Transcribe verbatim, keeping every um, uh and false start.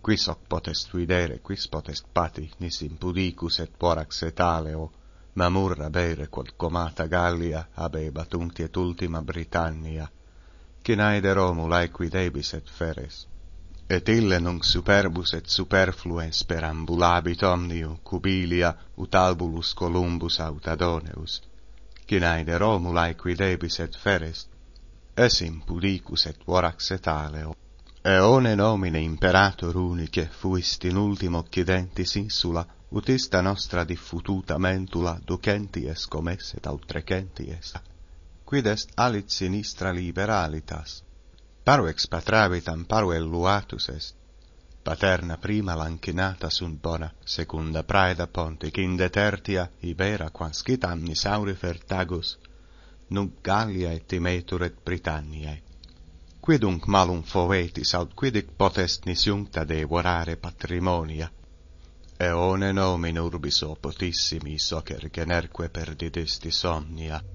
quis hoc potest videre, quis potest pati, nis impudicus et porax et aleo, mamur abere quod comata Gallia habebat unciet ultima Britannia, cinaede Romulae quidebis et feres, et ille nunc superbus et superfluens perambulabit omnium cubilia ut albulus Columbus aut Adoneus, cinaede Romulae quidebis et feres, es impudicus et vorax et aleo. Eone nomine imperator unice fuist in ultimo occidentis insula, ut ista nostra diffututa mentula ducenties comes et autrecenties, quid est alit sinistra liberalitas. Paruex patravitam paruel luatus est, paterna prima lancinata sunt bona, secunda praeda pontic inde tertia ibera quanscit annis aurifer tagus, nunc Gallia et Timetur et Britanniae. Quidunc malum fovetis aut quidic potest nisciuncta devorare patrimonia, eone nomine urbis opotissimi socer generque perdidistis omnia.